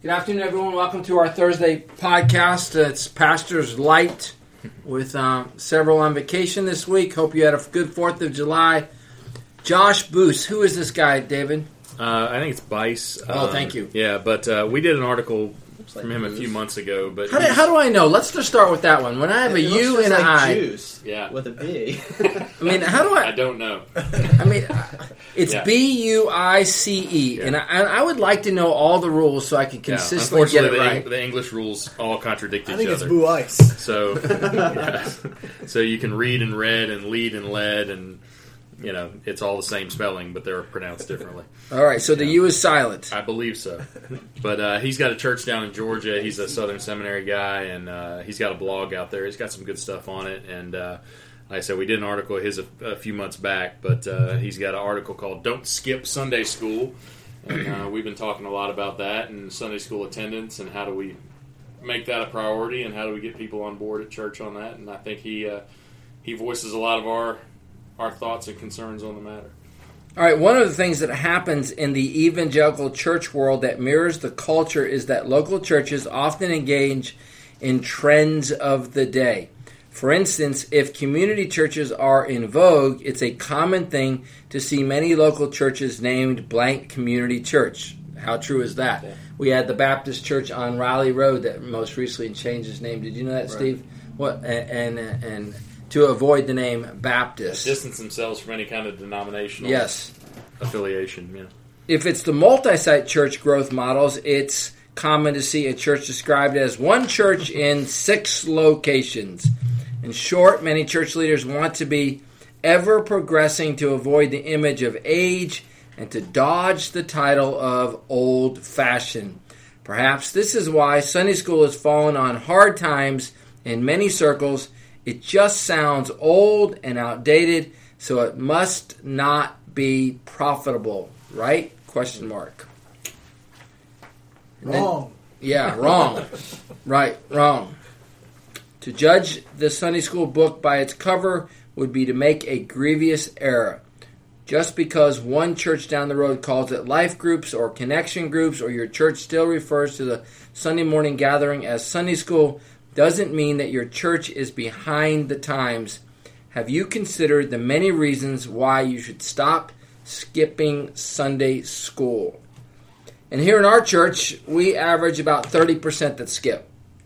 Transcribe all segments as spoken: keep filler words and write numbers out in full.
Good afternoon, everyone. Welcome to our Thursday podcast. It's Pastor's Light with um, several on vacation this week. Hope you had a good fourth of July. Josh Boos. Who is this guy, David? Uh, I think it's Bice. Oh, um, thank you. Yeah, but uh, we did an article from him a few months ago. But how do, how do I know? Let's just start with that one. When I have it a U and like an I. Juice yeah. with a B. I mean, how do I... I don't know. I mean, it's yeah. B U I C E, yeah. and I, I would like to know all the rules so I can consistently yeah. get it the, right. The English rules all contradict each I think other. it's Boo Ice. So, yeah. so you can read and read and lead and led, and you know it's all the same spelling, but they're pronounced differently. All right, so the yeah. U is silent. I believe so. But uh, he's got a church down in Georgia. He's a Southern Seminary guy, and uh, he's got a blog out there. He's got some good stuff on it, and. Uh, Like I said, we did an article of his a, a few months back, but uh, he's got an article called Don't Skip Sunday School. And uh, we've been talking a lot about that and Sunday school attendance and how do we make that a priority and how do we get people on board at church on that. And I think he uh, he voices a lot of our our thoughts and concerns on the matter. All right, one of the things that happens in the evangelical church world that mirrors the culture is that local churches often engage in trends of the day. For instance, if community churches are in vogue, it's a common thing to see many local churches named blank community church. How true is that? Yeah. We had the Baptist church on Riley Road that most recently changed its name. Did you know that, right. Steve? What and, and and to avoid the name Baptist. Yeah, distance themselves from any kind of denominational yes. affiliation. Yeah. If it's the multi-site church growth models, it's common to see a church described as one church in six locations. In short, many church leaders want to be ever progressing to avoid the image of age and to dodge the title of old-fashioned. Perhaps this is why Sunday school has fallen on hard times in many circles. It just sounds old and outdated, so it must not be profitable, right? Question mark. Wrong. Then, yeah, wrong. Right, wrong. To judge the Sunday school book by its cover would be to make a grievous error. Just because one church down the road calls it life groups or connection groups, or your church still refers to the Sunday morning gathering as Sunday school, doesn't mean that your church is behind the times. Have you considered the many reasons why you should stop skipping Sunday school? And here in our church, we average about thirty percent that skip.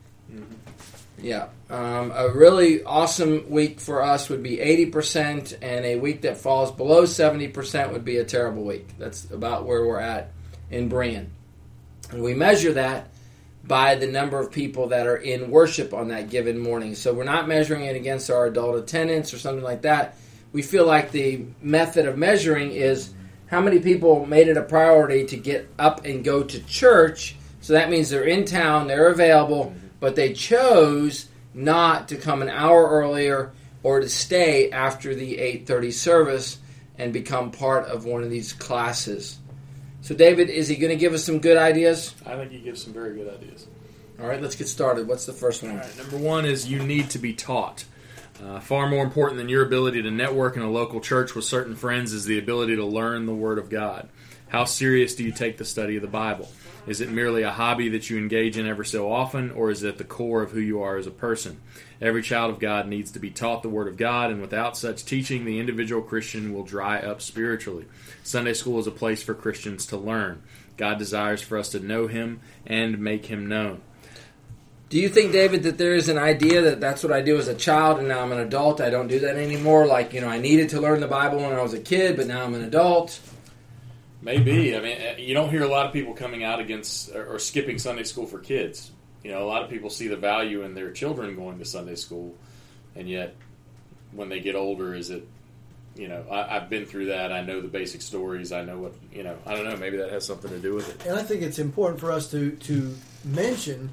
Yeah. Um, a really awesome week for us would be eighty percent, and a week that falls below seventy percent would be a terrible week. That's about where we're at in Brian. And we measure that by the number of people that are in worship on that given morning. So we're not measuring it against our adult attendance or something like that. We feel like the method of measuring is how many people made it a priority to get up and go to church. So that means they're in town, they're available, but they chose not to come an hour earlier or to stay after the eight thirty service and become part of one of these classes. So, David, is he going to give us some good ideas? I think he gives some very good ideas. All right, let's get started. What's the first one? All right, number one is you need to be taught. Uh, far more important than your ability to network in a local church with certain friends is the ability to learn the Word of God. How serious do you take the study of the Bible? Is it merely a hobby that you engage in every so often, or is it at the core of who you are as a person? Every child of God needs to be taught the Word of God, and without such teaching, the individual Christian will dry up spiritually. Sunday school is a place for Christians to learn. God desires for us to know Him and make Him known. Do you think, David, that there is an idea that that's what I do as a child, and now I'm an adult, I don't do that anymore? Like, you know, I needed to learn the Bible when I was a kid, but now I'm an adult. Maybe. I mean, you don't hear a lot of people coming out against or skipping Sunday school for kids. You know, a lot of people see the value in their children going to Sunday school, and yet when they get older, is it, you know, I, I've been through that. I know the basic stories. I know what, you know, I don't know. Maybe that has something to do with it. And I think it's important for us to, to mention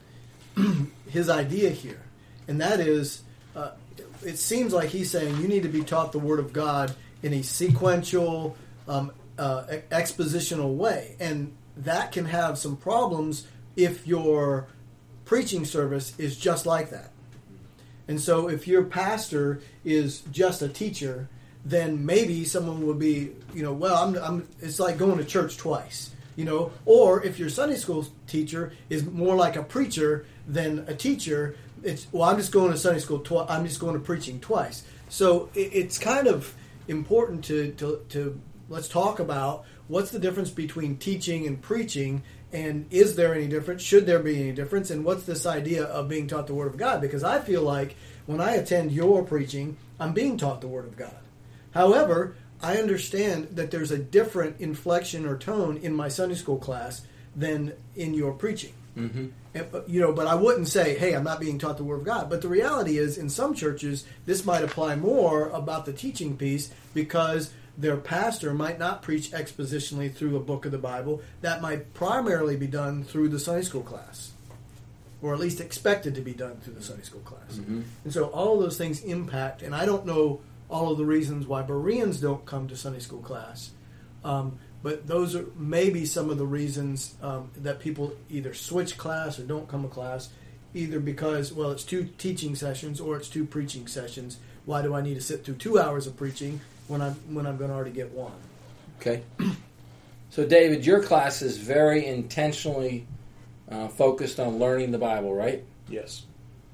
his idea here, and that is, uh, it seems like he's saying you need to be taught the Word of God in a sequential, um, uh, expositional way, and that can have some problems if your preaching service is just like that. And so if your pastor is just a teacher, then maybe someone would be, you know, well, I'm, I'm, it's like going to church twice. You know, or if your Sunday school teacher is more like a preacher than a teacher, it's well, I'm just going to Sunday school. Twi- I'm just going to preaching twice. So it, it's kind of important to, to to let's talk about what's the difference between teaching and preaching, and is there any difference? Should there be any difference? And what's this idea of being taught the Word of God? Because I feel like when I attend your preaching, I'm being taught the Word of God. However, I understand that there's a different inflection or tone in my Sunday school class than in your preaching. Mm-hmm. And, you know, but I wouldn't say, hey, I'm not being taught the Word of God. But the reality is, in some churches, this might apply more about the teaching piece because their pastor might not preach expositionally through a book of the Bible. That might primarily be done through the Sunday school class, or at least expected to be done through the Sunday school class. Mm-hmm. And so all of those things impact, and I don't know all of the reasons why Bereans don't come to Sunday school class, um, but those are maybe some of the reasons um, that people either switch class or don't come to class, either because, well, it's two teaching sessions or it's two preaching sessions. Why do I need to sit through two hours of preaching when I'm when I'm going to already get one? Okay. So, David, your class is very intentionally uh, focused on learning the Bible, right? Yes.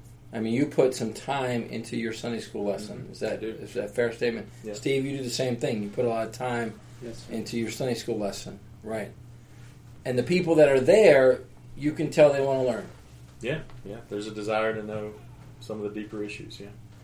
I mean, you put some time into your Sunday school lesson. Mm-hmm. Is that is that a fair statement? Yeah. Steve, you do the same thing. You put a lot of time Yes. into your Sunday school lesson, right? And the people that are there, you can tell they want to learn. Yeah, yeah. There's a desire to know some of the deeper issues, yeah.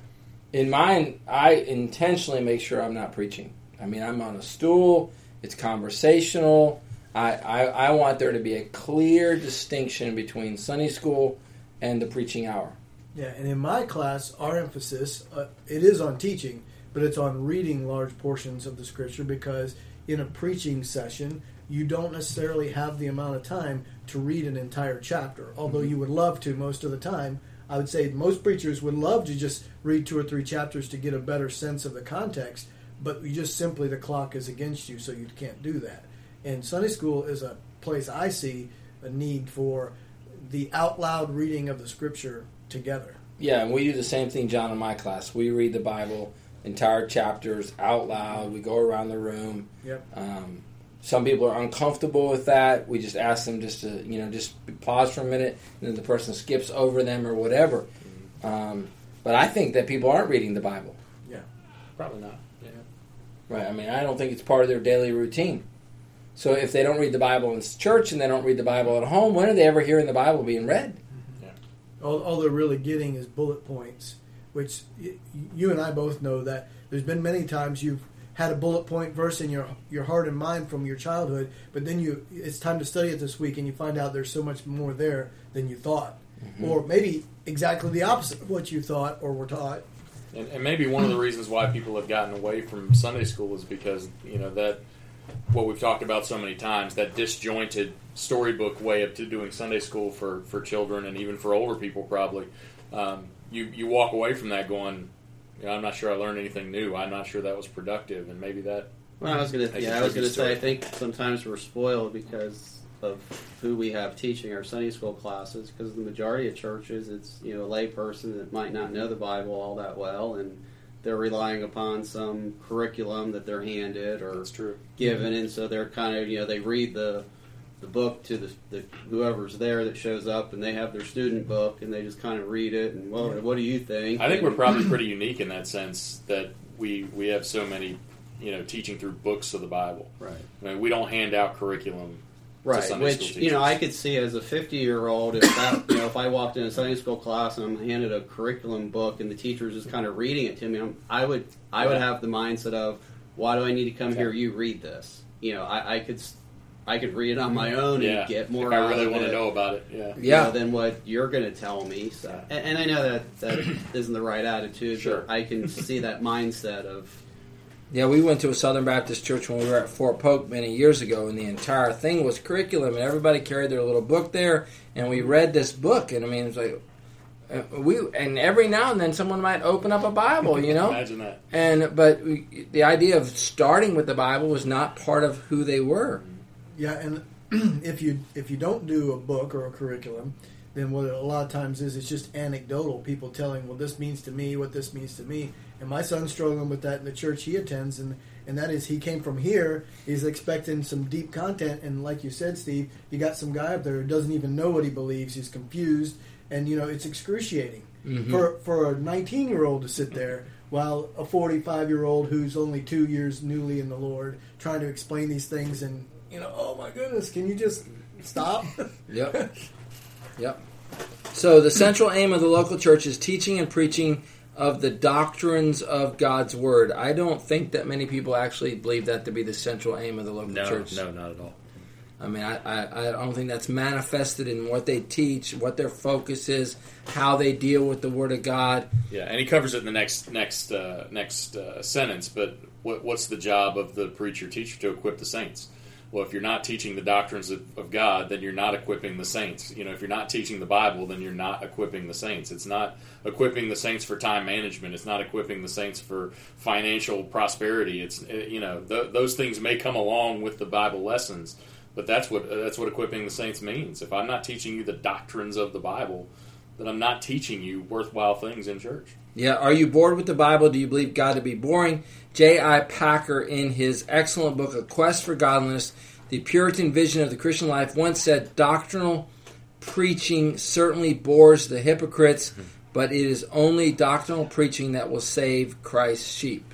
In mine, I intentionally make sure I'm not preaching. I mean, I'm on a stool. It's conversational. I, I, I want there to be a clear distinction between Sunday school and the preaching hour. Yeah, and in my class, our emphasis, uh, it is on teaching, but it's on reading large portions of the Scripture, because in a preaching session, you don't necessarily have the amount of time to read an entire chapter, although you would love to most of the time. I would say most preachers would love to just read two or three chapters to get a better sense of the context, but you just simply, the clock is against you, so you can't do that. And Sunday school is a place I see a need for the out loud reading of the Scripture together. Yeah, and we do the same thing, John, in my class. We read the Bible, entire chapters, out loud. We go around the room. Yep. Um, some people are uncomfortable with that. We just ask them just to, you know, just pause for a minute, and then the person skips over them or whatever. Um, but I think that people aren't reading the Bible. Yeah. Probably not, yeah. Right. I mean, I don't think it's part of their daily routine. So if they don't read the Bible in church and they don't read the Bible at home, when are they ever hearing the Bible being read? Yeah. All, all they're really getting is bullet points, which y- you and I both know that there's been many times you've had a bullet point verse in your your heart and mind from your childhood, but then you it's time to study it this week, and you find out there's so much more there than you thought, mm-hmm. or maybe exactly the opposite of what you thought or were taught. And, and maybe one of the reasons why people have gotten away from Sunday school is because, you know, that what we've talked about so many times, that disjointed storybook way of to doing Sunday school for, for children and even for older people probably. Um, you, you walk away from that going, you know, I'm not sure I learned anything new. I'm not sure that was productive, and maybe that. Well, I was gonna, Like yeah, a I was gonna tricky say, I story. think sometimes we're spoiled because of who we have teaching our Sunday school classes. Because the majority of churches, it's you know a lay person that might not know the Bible all that well, and they're relying upon some curriculum that they're handed or That's true. given, and so they're kind of you know they read the the book to the, the whoever's there that shows up, and they have their student book, and they just kind of read it, and well, what do you think? I think And- we're probably pretty unique in that sense that we we have so many, you know, teaching through books of the Bible. right. I mean, we don't hand out curriculum. Right, Sunday which school you know teachers. I could see as a fifty-year-old if that you know if I walked in a Sunday school class and I'm handed a curriculum book and the teacher's just kind of reading it to me, I'm, I would I would have the mindset of why do I need to come here? You read this. You know, I, I could I could read it on my own Yeah, and get more. Like I out really of want it, to know about it. Yeah, you Yeah. know, than what you're going to tell me. So, and, and I know that that isn't the right attitude. Sure. But I can see that mindset of. Yeah, we went to a Southern Baptist church when we were at Fort Polk many years ago, and the entire thing was curriculum, and everybody carried their little book there, and we read this book, and I mean, it was like, uh, we, and every now and then someone might open up a Bible, you know? Imagine that. And, but we, the idea of starting with the Bible was not part of who they were. Yeah, and if you if you don't do a book or a curriculum, then what it a lot of times is it's just anecdotal. People telling, well, this means to me, what this means to me. And my son's struggling with that in the church he attends, and and that is he came from here. He's expecting some deep content, and like you said, Steve, you got some guy up there who doesn't even know what he believes. He's confused, and you know it's excruciating mm-hmm. for for a nineteen-year-old to sit there while a forty-five-year-old who's only two years newly in the Lord trying to explain these things, and you know, oh my goodness, can you just stop? Yep. Yep. So the central aim of the local church is teaching and preaching of the doctrines of God's Word. I don't think that many people actually believe that to be the central aim of the local no, church. No, not at all. I mean, I, I, I don't think that's manifested in what they teach, what their focus is, how they deal with the Word of God. Yeah, and he covers it in the next next uh, next uh, sentence. But what, what's the job of the preacher teacher? To equip the saints. Well, if you're not teaching the doctrines of, of God, then you're not equipping the saints. You know, if you're not teaching the Bible, then you're not equipping the saints. It's not equipping the saints for time management. It's not equipping the saints for financial prosperity. It's you know th- those things may come along with the Bible lessons, but that's what that's what equipping the saints means. If I'm not teaching you the doctrines of the Bible, then I'm not teaching you worthwhile things in church. Yeah, are you bored with the Bible? Do you believe God to be boring? J I Packer, in his excellent book, A Quest for Godliness, The Puritan Vision of the Christian Life, once said, doctrinal preaching certainly bores the hypocrites, mm-hmm. but it is only doctrinal preaching that will save Christ's sheep.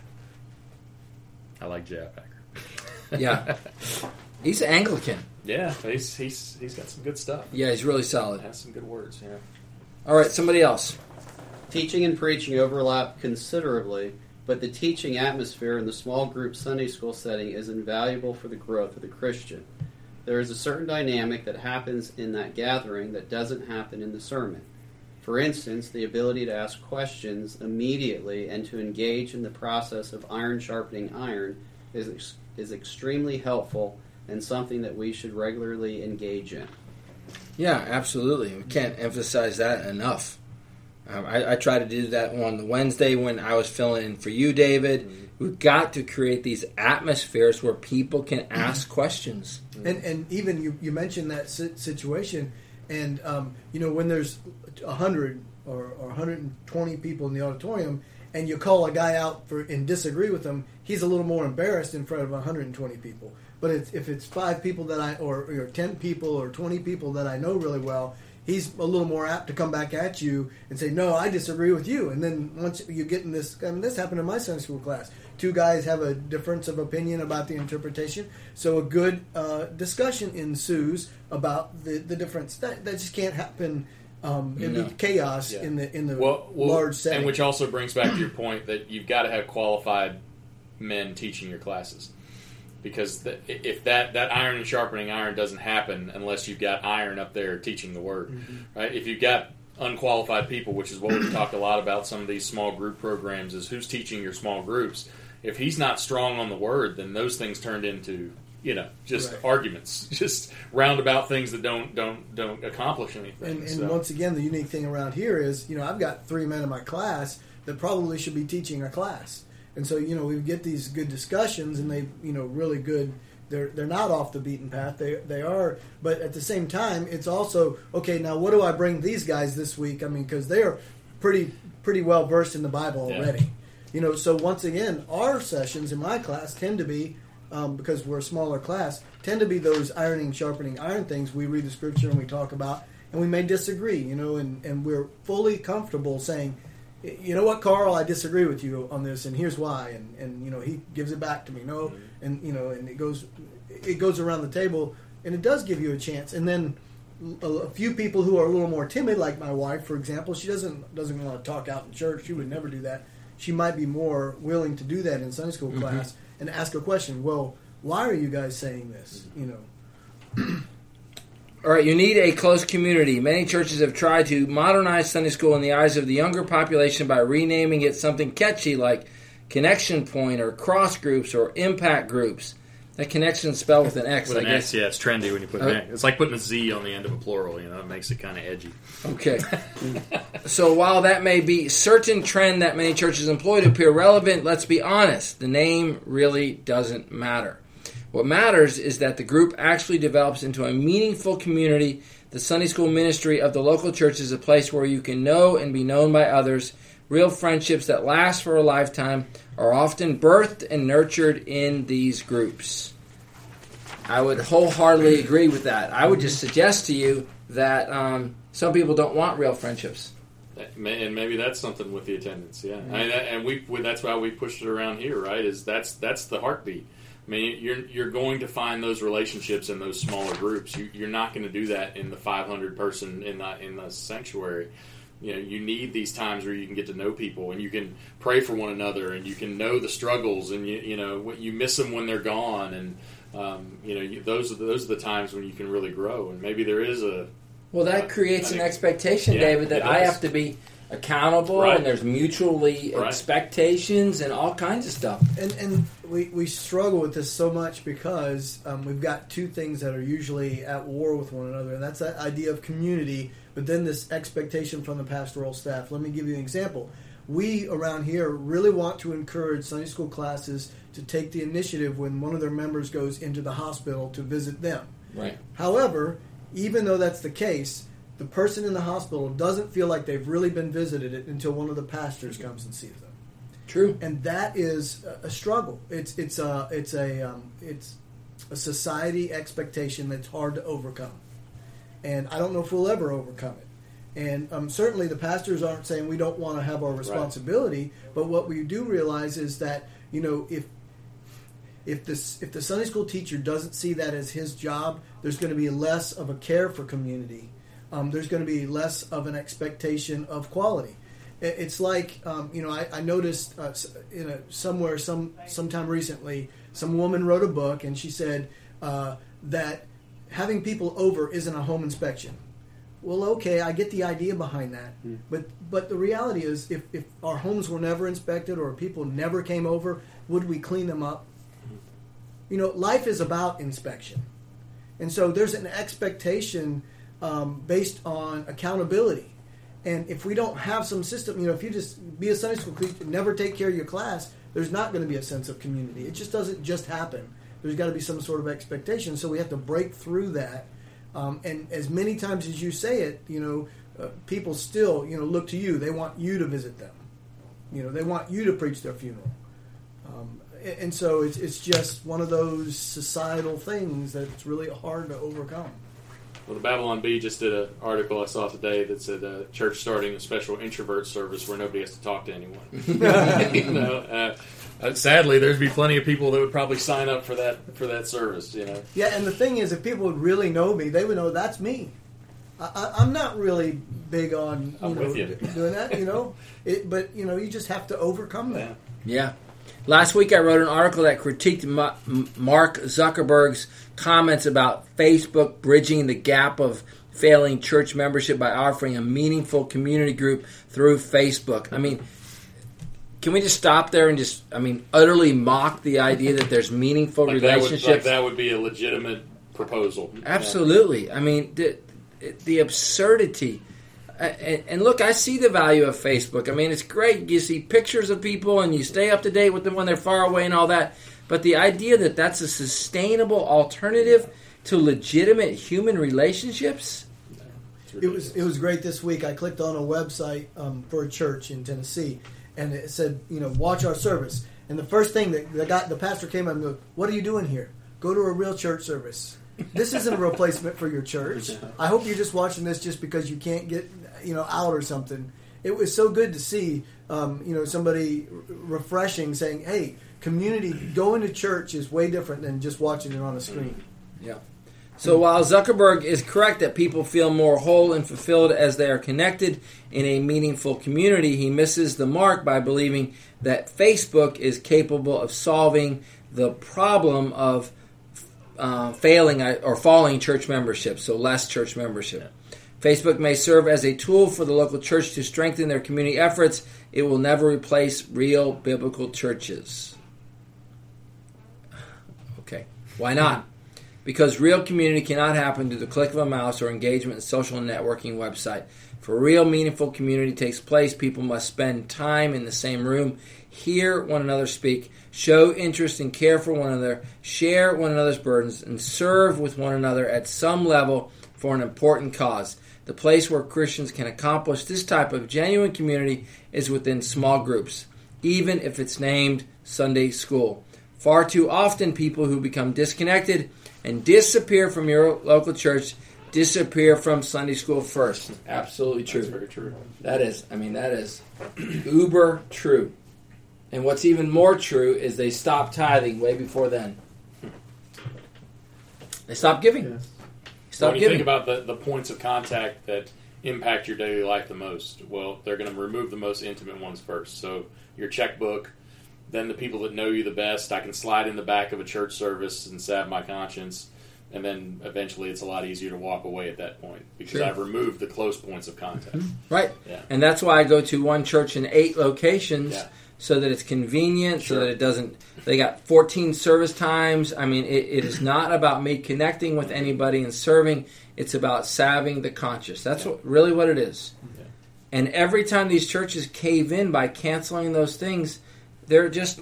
I like J I Packer. Yeah. He's Anglican. Yeah, he's he's he's got some good stuff. Yeah, he's really solid. Has some good words, yeah. All right, somebody else. Teaching and preaching overlap considerably, but the teaching atmosphere in the small group Sunday school setting is invaluable for the growth of the Christian. There is a certain dynamic that happens in that gathering that doesn't happen in the sermon. For instance, the ability to ask questions immediately and to engage in the process of iron sharpening iron is, is extremely helpful and something that we should regularly engage in. Yeah, absolutely. We can't emphasize that enough. Um, I, I try to do that on the Wednesday when I was filling in for you, David. Mm-hmm. We've got to create these atmospheres where people can ask questions. Mm-hmm. And and even you, you mentioned that situation, and um, you know when there's a hundred or, or one hundred twenty people in the auditorium, and you call a guy out for and disagree with him, he's a little more embarrassed in front of one hundred twenty people. But it's, if it's five people that I or, or ten people or twenty people that I know really well, he's a little more apt to come back at you and say, no, I disagree with you. And then once you get in this, I mean, this happened in my Sunday school class. Two guys have a difference of opinion about the interpretation. So a good uh, discussion ensues about the, the difference. That, that just can't happen. Um, it'd no. be chaos yeah. in the in the well, well, large setting. And which also brings back to your point that you've got to have qualified men teaching your classes. Because the, if that, that iron and sharpening iron doesn't happen unless you've got iron up there teaching the word, mm-hmm. right? If you've got unqualified people, which is what we've talked a lot about some of these small group programs, is who's teaching your small groups. If he's not strong on the word, then those things turned into, you know, just right. arguments, just roundabout things that don't don't don't accomplish anything. And, and so. once again, the unique thing around here is, you know, I've got three men in my class that probably should be teaching a class. And so, you know, we get these good discussions, and they, you know, really good. They're they're not off the beaten path. They they are, but at the same time, it's also okay. Now, what do I bring these guys this week? I mean, because they are pretty pretty well versed in the Bible already. Yeah. You know, so once again, our sessions in my class tend to be um, because we're a smaller class, tend to be those ironing, sharpening iron things. We read the scripture and we talk about, and we may disagree. You know, and and we're fully comfortable saying, you know what, Carl, I disagree with you on this, and here's why. And, and you know, he gives it back to me. No, mm-hmm. and you know, and it goes, it goes around the table, and it does give you a chance. And then a, a few people who are a little more timid, like my wife, for example, she doesn't doesn't want to talk out in church. She would never do that. She might be more willing to do that in Sunday school mm-hmm. class and ask a question. Well, why are you guys saying this? You know. All right, you need a close community. Many churches have tried to modernize Sunday school in the eyes of the younger population by renaming it something catchy like Connection Point or Cross Groups or Impact Groups. That connection is spelled with an X. With I an guess. X, yeah, it's trendy when you put uh, an X. It's like putting a Z on the end of a plural, you know, it makes it kind of edgy. Okay. So while that may be a certain trend that many churches employ to appear relevant, let's be honest, the name really doesn't matter. What matters is that the group actually develops into a meaningful community. The Sunday school ministry of the local church is a place where you can know and be known by others, Real friendships that last for a lifetime are often birthed and nurtured in these groups. I would wholeheartedly agree with that. I would just suggest to you that um, some people don't want real friendships. And maybe that's something with the attendance, yeah. Mm-hmm. And, and we that's why we pushed it around here, right? Is that's that's the heartbeat. I mean, you're you're going to find those relationships in those smaller groups. You, you're not going to do that in the five hundred person in the in the sanctuary. You know, you need these times where you can get to know people and you can pray for one another and you can know the struggles and you you know you miss them when they're gone and um, you know you, those are the, those are the times when you can really grow. And maybe there is a well that creates uh, an expectation, yeah, David, that I have to be accountable, right. and there's mutually right. expectations and all kinds of stuff. And and we, we struggle with this so much because um, we've got two things that are usually at war with one another, and that's that idea of community, but then this expectation from the pastoral staff. Let me give you an example. We around here really want to encourage Sunday school classes to take the initiative when one of their members goes into the hospital to visit them. Right. However, even though that's the case, the person in the hospital doesn't feel like they've really been visited until one of the pastors comes and sees them. True, and that is a struggle. It's it's a it's a um, it's a society expectation that's hard to overcome, and I don't know if we'll ever overcome it. And um, certainly, the pastors aren't saying we don't want to have our responsibility, right. But what we do realize is that you know if if this if the Sunday school teacher doesn't see that as his job, there's going to be less of a care for community. Um, there's going to be less of an expectation of quality. It's like, um, you know, I, I noticed uh, in a, somewhere, some sometime recently, some woman wrote a book, and she said uh, that having people over isn't a home inspection. Well, okay, I get the idea behind that, mm. but but the reality is, if, if our homes were never inspected or people never came over, would we clean them up? Mm. You know, life is about inspection, and so there's an expectation Um, based on accountability. And if we don't have some system, you know, if you just be a Sunday school teacher, never take care of your class, there's not going to be a sense of community. It just doesn't just happen. There's got to be some sort of expectation. So we have to break through that. Um, and as many times as you say it, you know, uh, people still, you know, look to you. They want you to visit them. You know, they want you to preach their funeral. Um, and, and so it's, it's just one of those societal things that it's really hard to overcome. Well, the Babylon Bee just did an article I saw today that said uh, church starting a special introvert service where nobody has to talk to anyone. you know, uh, uh, sadly, there'd be plenty of people that would probably sign up for that for that service. You know. Yeah, and the thing is, if people would really know me, they would know that's me. I, I, I'm not really big on you I'm know with you. doing that. You know, it, but you know, you just have to overcome that. Yeah. yeah. Last week I wrote an article that critiqued Ma- Mark Zuckerberg's comments about Facebook bridging the gap of failing church membership by offering a meaningful community group through Facebook. I mean, can we just stop there and just, I mean, utterly mock the idea that there's meaningful like relationships? That would, like that would be a legitimate proposal. Absolutely. Yeah. I mean, the, the absurdity. And, and look, I see the value of Facebook. I mean, it's great. You see pictures of people and you stay up to date with them when they're far away and all that. But the idea that that's a sustainable alternative to legitimate human relationships? It was it was great this week. I clicked on a website um, for a church in Tennessee, and it said, you know, watch our service. And the first thing that the guy, the pastor came up and goes, "What are you doing here? Go to a real church service. This isn't a replacement for your church. I hope you're just watching this just because you can't get, you know, out or something." It was so good to see, um, you know, somebody refreshing saying, "Hey, community, going to church is way different than just watching it on a screen." Yeah. So while Zuckerberg is correct that people feel more whole and fulfilled as they are connected in a meaningful community, he misses the mark by believing that Facebook is capable of solving the problem of uh, failing or falling church membership, so less church membership. Yeah. Facebook may serve as a tool for the local church to strengthen their community efforts. It will never replace real biblical churches. Okay, why not? Because real community cannot happen through the click of a mouse or engagement in social networking website. For real meaningful community takes place, people must spend time in the same room, hear one another speak, show interest and care for one another, share one another's burdens, and serve with one another at some level for an important cause. The place where Christians can accomplish this type of genuine community is within small groups, even if it's named Sunday school. Far too often, people who become disconnected and disappear from your local church disappear from Sunday school first. Absolutely true. That's very true. That is, I mean, that is uber true. And what's even more true is they stop tithing way before then. They stop giving. Yes. Stop when you giving. think about the, the points of contact that impact your daily life the most, well, they're going to remove the most intimate ones first. So your checkbook, then the people that know you the best. I can slide in the back of a church service and salve my conscience, and then eventually it's a lot easier to walk away at that point because Sure. I've removed the close points of contact. Right. Yeah. And that's why I go to one church in eight locations Yeah. so that it's convenient, Sure. so that it doesn't... They got fourteen service times. I mean, it, it is not about me connecting with anybody and serving. It's about salving the conscience. That's Yeah. what, really what it is. Yeah. And every time these churches cave in by canceling those things, they're just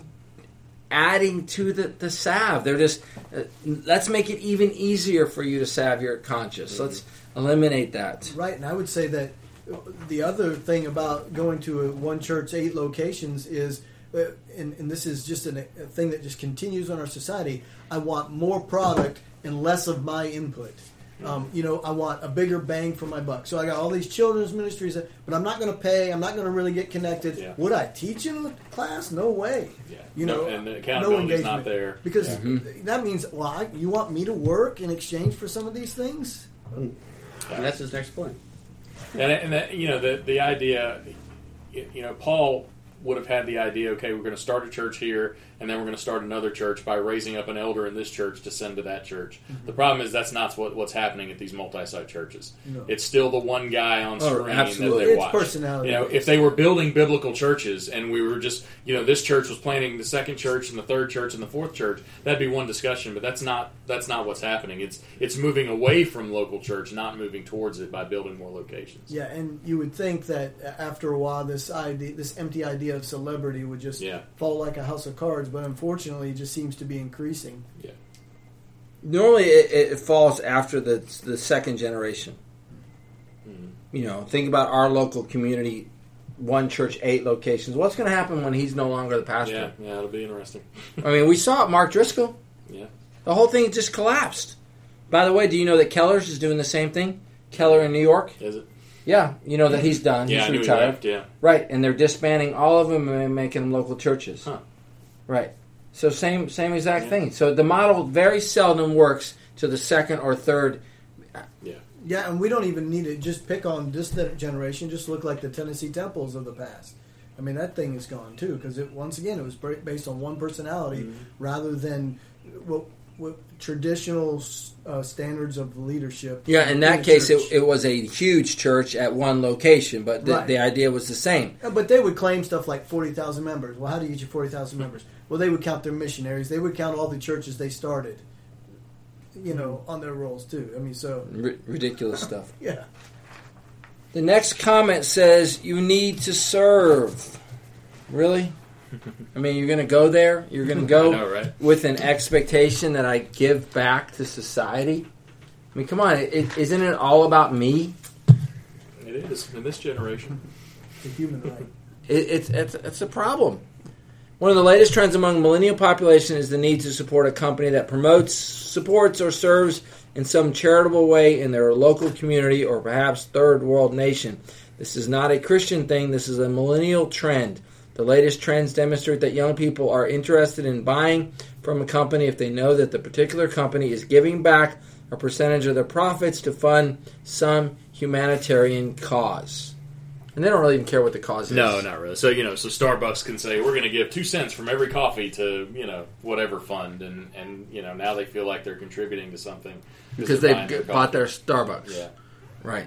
adding to the, the salve. They're just, uh, let's make it even easier for you to salve your conscience. Mm-hmm. Let's eliminate that. Right, and I would say that the other thing about going to a one church, eight locations is, uh, and, and this is just an, a thing that just continues on our society, I want more product and less of my input. Um, you know, I want a bigger bang for my buck. So I got all these children's ministries, but I'm not going to pay. I'm not going to really get connected. Yeah. Would I teach in the class? No way. Yeah. You No, know, and the no accountability's not engagement. there. Because Yeah. that means, well, I, you want me to work in exchange for some of these things? And that's his next point. And, and that, you know, the the idea, you know, Paul would have had the idea, okay, we're going to start a church here, and then we're going to start another church by raising up an elder in this church to send to that church. Mm-hmm. The problem is that's not what, what's happening at these multi-site churches. No. It's still the one guy on Oh, screen absolutely. that they It's watch. personality. You know, if they were building biblical churches and we were just, you know, this church was planning the second church and the third church and the fourth church, that'd be one discussion. But that's not that's not what's happening. It's it's moving away from local church, not moving towards it by building more locations. Yeah, and you would think that after a while, this idea, this empty idea of celebrity would just Yeah. fall like a house of cards. But unfortunately, it just seems to be increasing. Yeah. Normally, it, it falls after the the second generation. Mm-hmm. You know, think about our local community, one church, eight locations. What's going to happen when he's no longer the pastor? Yeah, yeah, it'll be interesting. I mean, we saw it, Mark Driscoll. Yeah. The whole thing just collapsed. By the way, do you know that Keller's is doing the same thing? Keller in New York? Is it? Yeah, you know that he's done. Yeah, he's I knew he retired. left, yeah. Right, and they're disbanding all of them and making them local churches. Huh. Right. So same same exact Yeah. thing. So the model very seldom works to the second or third. Yeah. Yeah, and we don't even need to just pick on this generation. Just look like the Tennessee Temples of the past. I mean, that thing is gone too because it once again it was based on one personality Mm-hmm. rather than what, what traditional uh, standards of leadership. Yeah, in that a case, church. it, it was a huge church at one location, but the, Right. the idea was the same. Yeah, but they would claim stuff like forty thousand members. Well, how do you get your forty thousand members? Well, they would count their missionaries. They would count all the churches they started, you know, on their rolls, too. I mean, so, R- ridiculous stuff. yeah. The next comment says, you need to serve. Really? I mean, you're going to go there? You're going to go I know, right? with an expectation that I give back to society? I mean, come on. It, isn't it all about me? It is in this generation. The human right. It, it's, it's, it's a problem. One of the latest trends among millennial population is the need to support a company that promotes, supports, or serves in some charitable way in their local community or perhaps third world nation. This is not a Christian thing. This is a millennial trend. The latest trends demonstrate that young people are interested in buying from a company if they know that the particular company is giving back a percentage of their profits to fund some humanitarian cause. And they don't really even care what the cause is. No, not really. So, you know, so Starbucks can say, we're going to give two cents from every coffee to, you know, whatever fund. And, and you know, now they feel like they're contributing to something. Because they're they buying their bought coffee. their Starbucks. Yeah. Right.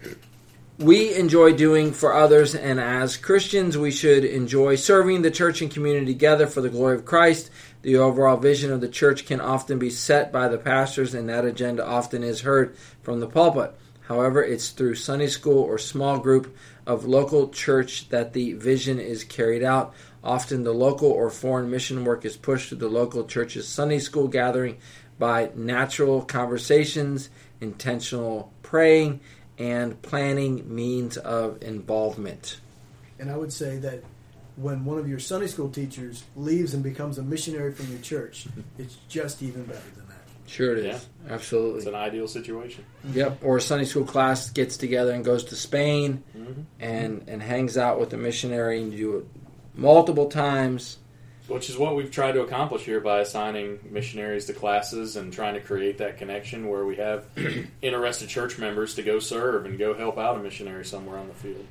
We enjoy doing for others, and as Christians, we should enjoy serving the church and community together for the glory of Christ. The overall vision of the church can often be set by the pastors, and that agenda often is heard from the pulpit. However, it's through Sunday school or small group of local church that the vision is carried out. Often the local or foreign mission work is pushed to the local church's Sunday school gathering by natural conversations, intentional praying, and planning means of involvement. And I would say that when one of your Sunday school teachers leaves and becomes a missionary from your church, it's just even better than that. Sure it is. Yeah. Absolutely. It's an ideal situation. Yep. Or a Sunday school class gets together and goes to Spain Mm-hmm. and, and hangs out with the missionary, and you do it multiple times. Which is what we've tried to accomplish here by assigning missionaries to classes and trying to create that connection where we have interested church members to go serve and go help out a missionary somewhere on the field.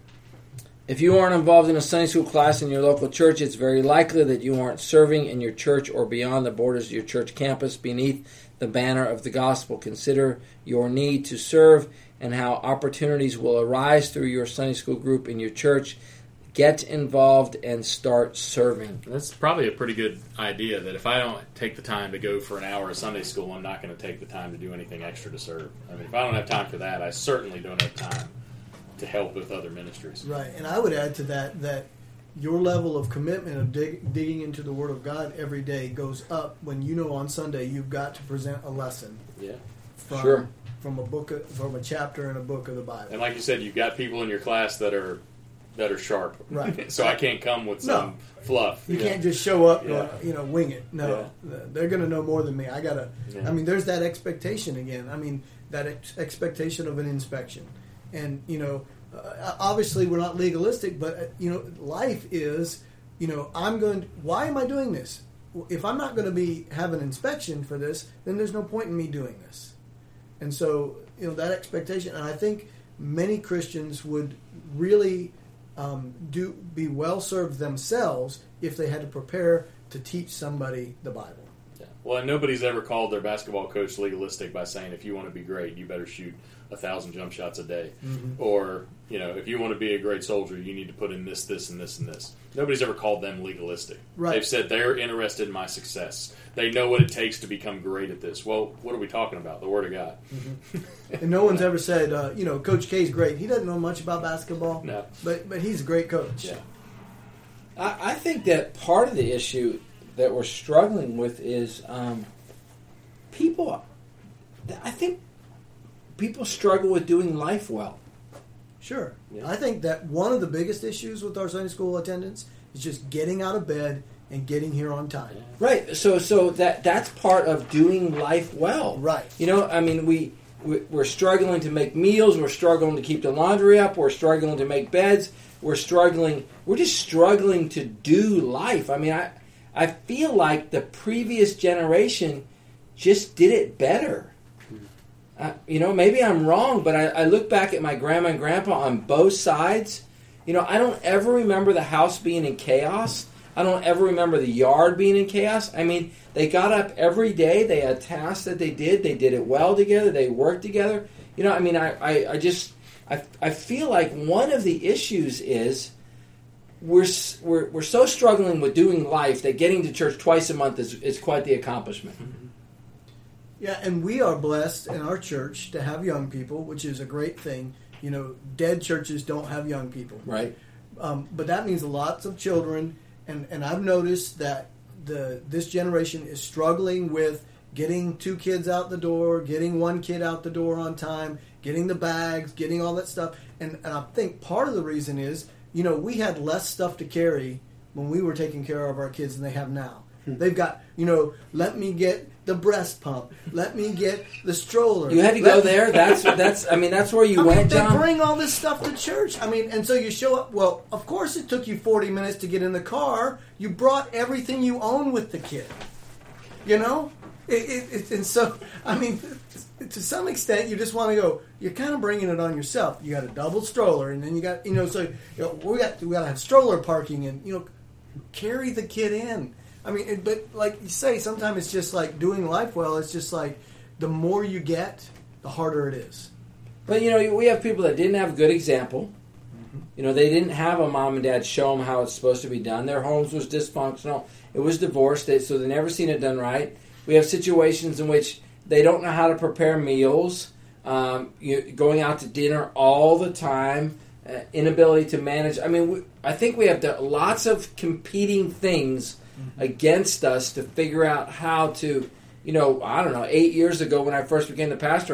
If you aren't involved in a Sunday school class in your local church, it's very likely that you aren't serving in your church or beyond the borders of your church campus beneath the banner of the gospel. Consider your need to serve and how opportunities will arise through your Sunday school group in your church. Get involved and start serving. That's probably a pretty good idea, that if I don't take the time to go for an hour of Sunday school, I'm not going to take the time to do anything extra to serve. I mean, if I don't have time for that, I certainly don't have time to help with other ministries. Right, and I would add to that that your level of commitment of dig, digging into the Word of God every day goes up when you know on Sunday you've got to present a lesson. Yeah. From, Sure. From a book, of, from a chapter in a book of the Bible. And like you said, you've got people in your class that are that are sharp. Right. So I can't come with some No. fluff. You Yeah. can't just show up, Yeah. uh, you know, wing it. No, they're going to know more than me. I gotta. Yeah. I mean, there's that expectation again. I mean, that ex- expectation of an inspection, and you know, uh, obviously we're not legalistic, but uh, you know, life is, you know, I'm going. Why am I doing this? If I'm not going to be have an inspection for this, then there's no point in me doing this. And so, you know, that expectation, and I think many Christians would really. Um, do be well served themselves if they had to prepare to teach somebody the Bible. Yeah. Well, and nobody's ever called their basketball coach legalistic by saying, if you want to be great, you better shoot a thousand jump shots a day. Mm-hmm. Or, you know, if you want to be a great soldier, you need to put in this, this, and this, and this. Nobody's ever called them legalistic. Right. They've said they're interested in my success. They know what it takes to become great at this. Well, what are we talking about? The Word of God. Mm-hmm. And no one's ever said, uh, you know, Coach K's great. He doesn't know much about basketball, No. but but he's a great coach. Yeah. I, I think that part of the issue that we're struggling with is um, people. I think people struggle with doing life well. Sure. Yeah. I think that one of the biggest issues with our Sunday school attendance is just getting out of bed and getting here on time. Yeah. Right. So so that that's part of doing life well. Right. You know, I mean, we, we we're struggling to make meals. We're struggling to keep the laundry up. We're struggling to make beds. We're struggling. We're just struggling to do life. I mean, I I feel like the previous generation just did it better. Uh, you know, maybe I'm wrong, but I, I look back at my grandma and grandpa on both sides. You know, I don't ever remember the house being in chaos. I don't ever remember the yard being in chaos. I mean, they got up every day. They had tasks that they did. They did it well together. They worked together. You know, I mean, I, I, I just, I, I feel like one of the issues is we're, we're, we're so struggling with doing life that getting to church twice a month is, is quite the accomplishment. Yeah, and we are blessed in our church to have young people, which is a great thing. You know, dead churches don't have young people. Right. Um, but that means lots of children, and, and I've noticed that the this generation is struggling with getting two kids out the door, getting one kid out the door on time, getting the bags, getting all that stuff. And, and I think part of the reason is, you know, we had less stuff to carry when we were taking care of our kids than they have now. They've got, you know, let me get the breast pump. Let me get the stroller. You had to Let go me- there. That's that's. I mean, that's where you I mean, went, they John. bring all this stuff to church. I mean, and so you show up. Well, of course, it took you forty minutes to get in the car. You brought everything you own with the kid. You know, it, it, it, and so I mean, to some extent, you just want to go. You're kind of bringing it on yourself. You got a double stroller, and then you got, you know, so you know, we got we got to have stroller parking, and you know, carry the kid in. I mean, it, but like you say, sometimes it's just like doing life well. It's just like the more you get, the harder it is. But, you know, we have people that didn't have a good example. Mm-hmm. You know, they didn't have a mom and dad show them how it's supposed to be done. Their homes was dysfunctional. It was divorced, they, so they never seen it done right. We have situations in which they don't know how to prepare meals, um, you, going out to dinner all the time, uh, inability to manage. I mean, we, I think we have the, lots of competing things against us to figure out how to, you know, I don't know, eight years ago when I first became the pastor,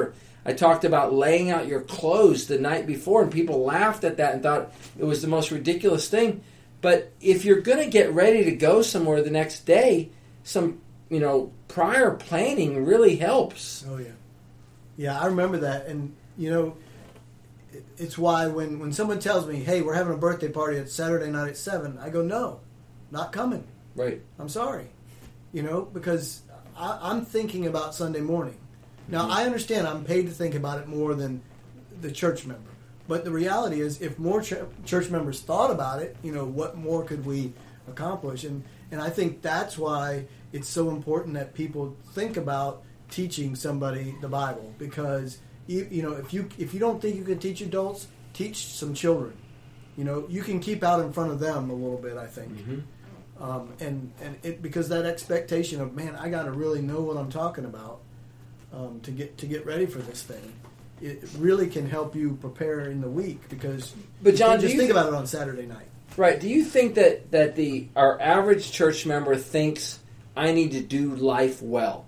I talked about laying out your clothes the night before, and people laughed at that and thought it was the most ridiculous thing. But if you're going to get ready to go somewhere the next day, some, you know, prior planning really helps. Oh, yeah. Yeah, I remember that. And, you know, it's why when, when someone tells me, hey, we're having a birthday party at Saturday night at seven, I go, no, not coming. Right. I'm sorry. You know, because I, I'm thinking about Sunday morning. Now, mm-hmm. I understand I'm paid to think about it more than the church member. But the reality is, if more ch- church members thought about it, you know, what more could we accomplish? And and I think that's why it's so important that people think about teaching somebody the Bible, because you you know if you if you don't think you can teach adults, teach some children. You know, you can keep out in front of them a little bit, I think, mm-hmm. um, and and it because that expectation of, man, I got to really know what I'm talking about um, to get to get ready for this thing. It really can help you prepare in the week, because but John, you just you think th- about it on Saturday night. Right. Do you think that, that the our average church member thinks I need to do life well?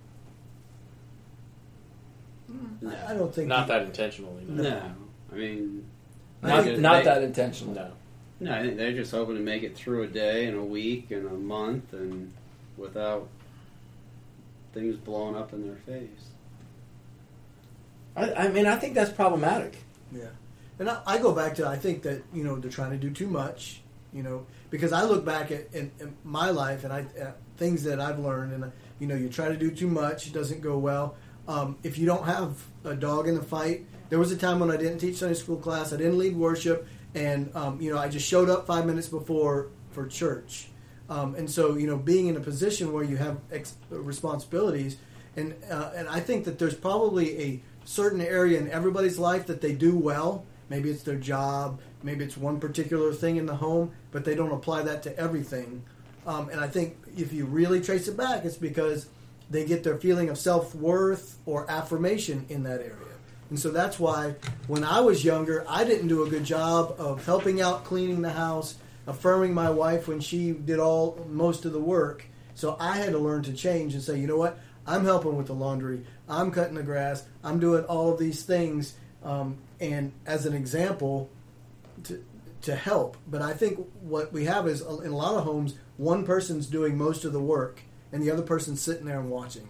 No. I don't think not he, that intentionally. No. no. I mean, not, I not they, that intentional. No. No, I think they're just hoping to make it through a day and a week and a month and without things blowing up in their face. I, I mean, I think that's problematic. Yeah. And I, I go back to, I think that, you know, they're trying to do too much, you know, because I look back at in, in my life and I uh, things that I've learned, and, uh, you know, you try to do too much, it doesn't go well. Um, if you don't have a dog in the fight, there was a time when I didn't teach Sunday school class, I didn't lead worship, and, um, you know, I just showed up five minutes before for church. Um, and so, you know, being in a position where you have ex- responsibilities, and uh, and I think that there's probably a certain area in everybody's life that they do well. Maybe it's their job, maybe it's one particular thing in the home, but they don't apply that to everything. Um, and I think if you really trace it back, it's because they get their feeling of self-worth or affirmation in that area. And so that's why when I was younger, I didn't do a good job of helping out, cleaning the house, affirming my wife when she did all most of the work. So I had to learn to change and say, you know what? I'm helping with the laundry. I'm cutting the grass. I'm doing all of these things, um, and as an example, to to help. But I think what we have is, in a lot of homes, one person's doing most of the work, and the other person's sitting there and watching.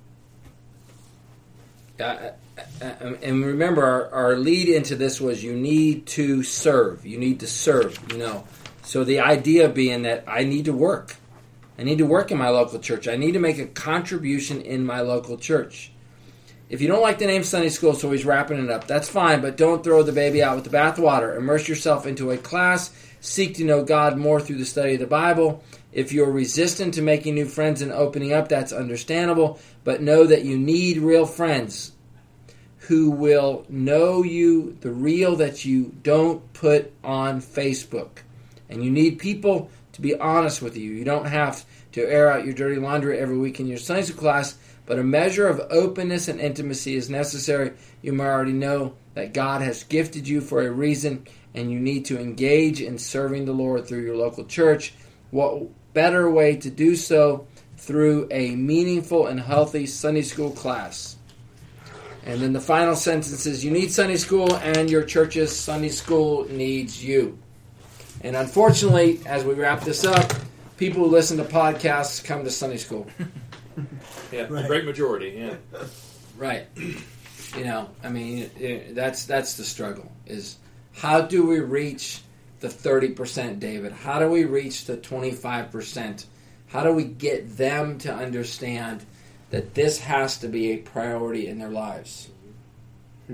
Uh, and remember, our, our lead into this was you need to serve. You need to serve, you know. So the idea being that I need to work. I need to work in my local church. I need to make a contribution in my local church. If you don't like the name Sunday School, so he's wrapping it up, that's fine, but don't throw the baby out with the bathwater. Immerse yourself into a class. Seek to know God more through the study of the Bible. If you're resistant to making new friends and opening up, that's understandable, but know that you need real friends who will know you, the real that you don't put on Facebook. And you need people to be honest with you. You don't have to air out your dirty laundry every week in your Sunday school class, but a measure of openness and intimacy is necessary. You might already know that God has gifted you for a reason, and you need to engage in serving the Lord through your local church. What better way to do so through a meaningful and healthy Sunday school class? And then the final sentence is, you need Sunday school, and your church's Sunday school needs you. And unfortunately, as we wrap this up, people who listen to podcasts come to Sunday school. Yeah, right. The great majority, yeah. Right. You know, I mean, it, that's that's the struggle, is how do we reach the thirty percent, David? How do we reach the twenty-five percent? How do we get them to understand that this has to be a priority in their lives? Hmm.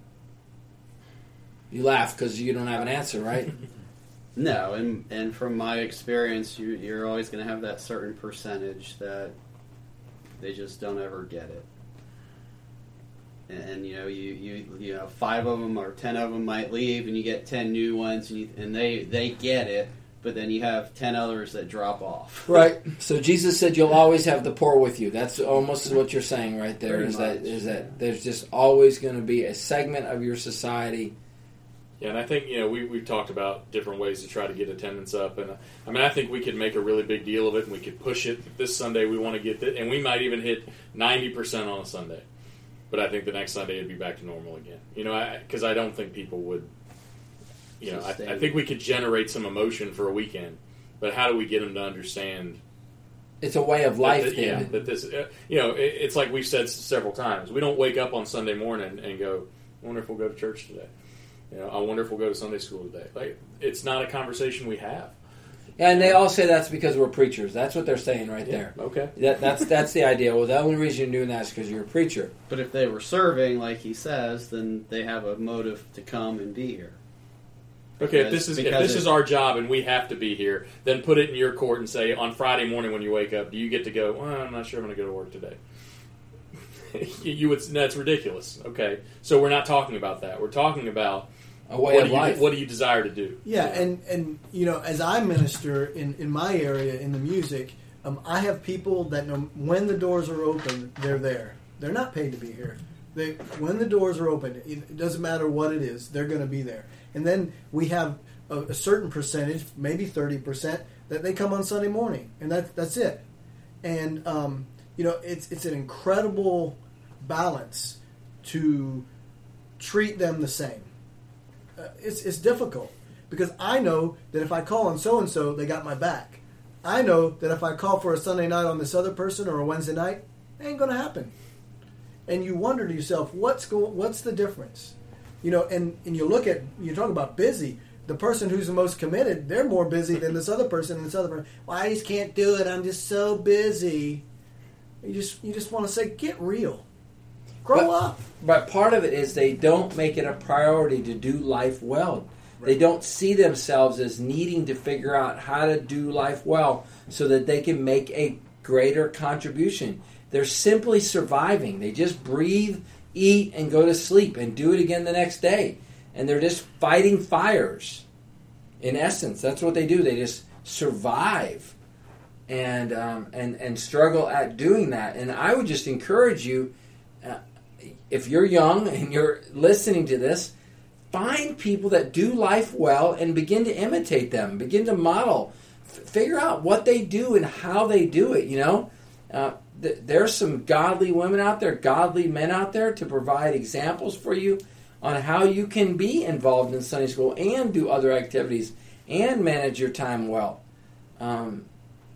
You laugh because you don't have an answer, right? No, and and from my experience, you, you're always going to have that certain percentage that they just don't ever get it. And, and you know, you, you you know, five of them or ten of them might leave, and you get ten new ones, and, you, and they they get it, but then you have ten others that drop off. Right. So Jesus said you'll always have the poor with you. That's almost what you're saying right there. Pretty Is much. that is that there's just always going to be a segment of your society. Yeah, and I think, you know, we, we've talked about different ways to try to get attendance up. And, uh, I mean, I think we could make a really big deal of it, and we could push it. This Sunday we want to get it, and we might even hit ninety percent on a Sunday. but I think the next Sunday it'd be back to normal again. You know, because I, I don't think people would. You know, I, I think we could generate some emotion for a weekend, but how do we get them to understand? It's a way of life. That, that, yeah, that this. Uh, you know, it, it's like we've said several times. We don't wake up on Sunday morning and go, "I wonder if we'll go to church today." You know, I wonder if we'll go to Sunday school today. Like, it's not a conversation we have. Yeah, and they all say that's because we're preachers. That's what they're saying right Yeah, there. okay. That, that's that's the idea. Well, the only reason you're doing that is because you're a preacher. But if they were serving, like he says, then they have a motive to come and be here. Okay, if Because- this is if because this it- is our job and we have to be here, then put it in your court and say on Friday morning when you wake up, do you get to go? Well, I'm not sure I'm going to go to work today. you, you would. That's ridiculous. Okay, so we're not talking about that. We're talking about A way what of do you, life. What do you desire to do? Yeah, and, and you know, as I minister in, in my area in the music, um, I have people that know when the doors are open, they're there. They're not paid to be here. They when the doors are open, it, it doesn't matter what it is, they're going to be there. And then we have a, a certain percentage, maybe thirty percent, that they come on Sunday morning, and that that's it. And um, you know, it's it's an incredible balance to treat them the same. Uh, it's it's difficult because I know that if I call on so and so, they got my back. I know that if I call for a Sunday night on this other person or a Wednesday night, it ain't going to happen. And you wonder to yourself, what's going? What's the difference? You know, and, and you look at you talk about busy. The person who's the most committed, they're more busy than this other person. And this other person, well, I just can't do it. I'm just so busy. You just you just want to say, get real, grow But- up. But part of it is they don't make it a priority to do life well. They don't see themselves as needing to figure out how to do life well so that they can make a greater contribution. They're simply surviving. They just breathe, eat, and go to sleep and do it again the next day. And they're just fighting fires. In essence, that's what they do. They just survive and um, and and struggle at doing that. And I would just encourage you, uh, if you're young and you're listening to this, find people that do life well and begin to imitate them. Begin to model. F- figure out what they do and how they do it, you know. Uh, th- there's some godly women out there, godly men out there to provide examples for you on how you can be involved in Sunday school and do other activities and manage your time well. Um,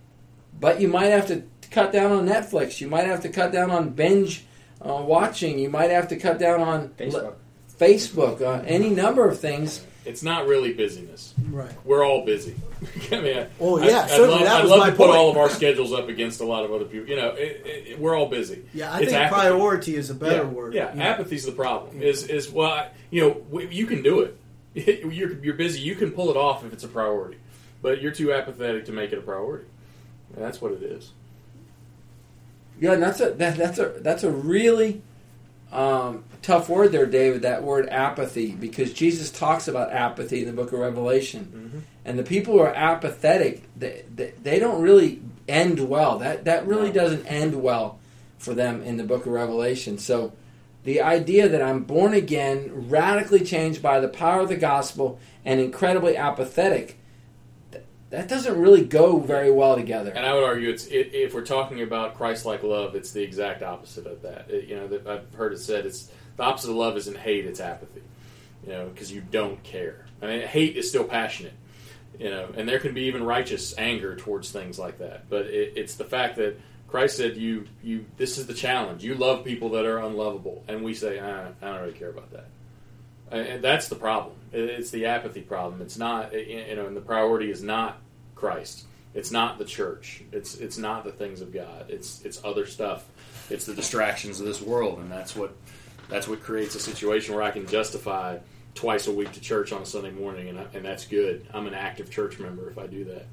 but you might have to cut down on Netflix. You might have to cut down on binge uh, watching. You might have to cut down on Facebook. Facebook, uh, any number of things. It's not really busyness. Right. We're all busy. I mean, I, Oh, yeah, I, I'd certainly, love, that I'd was love my to put point. all of our schedules up against a lot of other people. You know, it, it, we're all busy. Yeah, I It's think apathy. priority is a better yeah, word. Yeah, You know? apathy's the problem. Is is well, I- you know, w- you can do it. You're you're busy. You can pull it off if it's a priority, but you're too apathetic to make it a priority. And that's what it is. Yeah, and that's a that, that's a that's a really um, tough word there, David. That word apathy, because Jesus talks about apathy in the Book of Revelation, Mm-hmm. and the people who are apathetic, they, they, they don't really end well. That that really No. doesn't end well for them in the Book of Revelation. So, the idea that I'm born again, radically changed by the power of the gospel, and incredibly apathetic, th- that doesn't really go very well together. And I would argue, it's it, if we're talking about Christ-like love, it's the exact opposite of that. It, you know, that I've heard it said, it's the opposite of love isn't hate; it's apathy. You know, because you don't care. I mean, hate is still passionate. You know, and there can be even righteous anger towards things like that. But it, it's the fact that Christ said, "You, you. This is the challenge. You love people that are unlovable," and we say, ah, "I don't really care about that." And that's the problem. It's the apathy problem. It's not, you know, and the priority is not Christ. It's not the church. It's it's not the things of God. It's it's other stuff. It's the distractions of this world, and that's what that's what creates a situation where I can justify twice a week to church on a Sunday morning, and I, and that's good. I'm an active church member if I do that.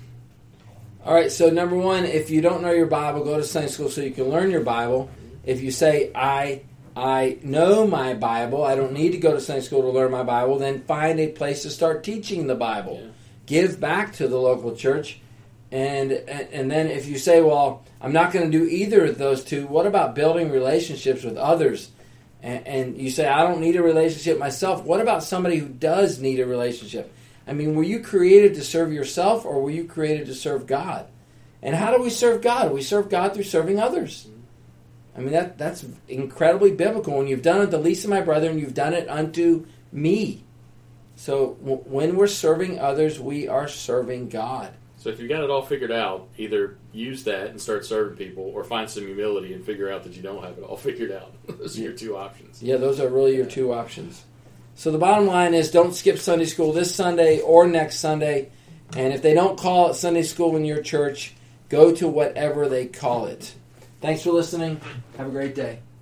All right, so number one, if you don't know your Bible, go to Sunday school so you can learn your Bible. If you say, I I know my Bible, I don't need to go to Sunday school to learn my Bible, then find a place to start teaching the Bible. Yeah. Give back to the local church. And, and and then if you say, well, I'm not going to do either of those two, what about building relationships with others? And, and you say, I don't need a relationship myself. What about somebody who does need a relationship? I mean, were you created to serve yourself, or were you created to serve God? And how do we serve God? We serve God through serving others. I mean, that that's incredibly biblical. When you've done it the least of my brethren, you've done it unto me. So w- when we're serving others, we are serving God. So if you got it all figured out, either use that and start serving people, or find some humility and figure out that you don't have it all figured out. Those are your two options. Yeah, those are really your two options. So the bottom line is, don't skip Sunday school this Sunday or next Sunday. And if they don't call it Sunday school in your church, go to whatever they call it. Thanks for listening. Have a great day.